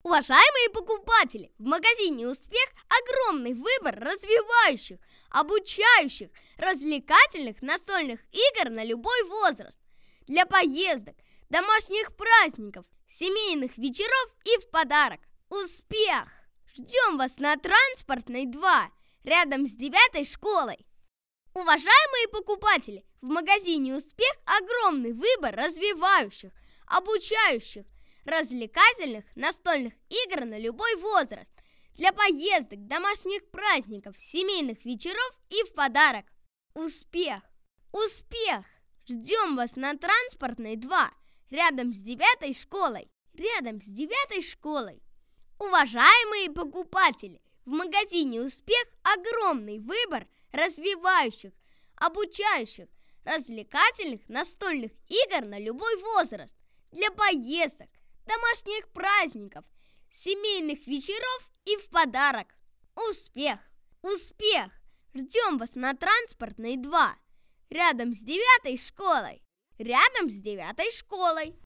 Уважаемые покупатели, в магазине «Успех» огромный выбор развивающих, обучающих, развлекательных настольных игр на любой возраст. Для поездок, домашних праздников, семейных вечеров и в подарок. Успех! Ждем вас на Транспортной 2, рядом с 9-й школой. Уважаемые покупатели, в магазине «Успех» огромный выбор развивающих, обучающих, развлекательных настольных игр на любой возраст. Для поездок, домашних праздников, семейных вечеров и в подарок. Успех! Успех! Ждем вас на Транспортной 2, рядом с 9-й школой. Рядом с 9-й школой. Уважаемые покупатели, в магазине «Успех» огромный выбор развивающих, обучающих, развлекательных настольных игр на любой возраст. Для поездок, домашних праздников, семейных вечеров и в подарок. Успех! Успех! Ждем вас на Транспортной 2, рядом с 9-й школой. Рядом с 9-й школой.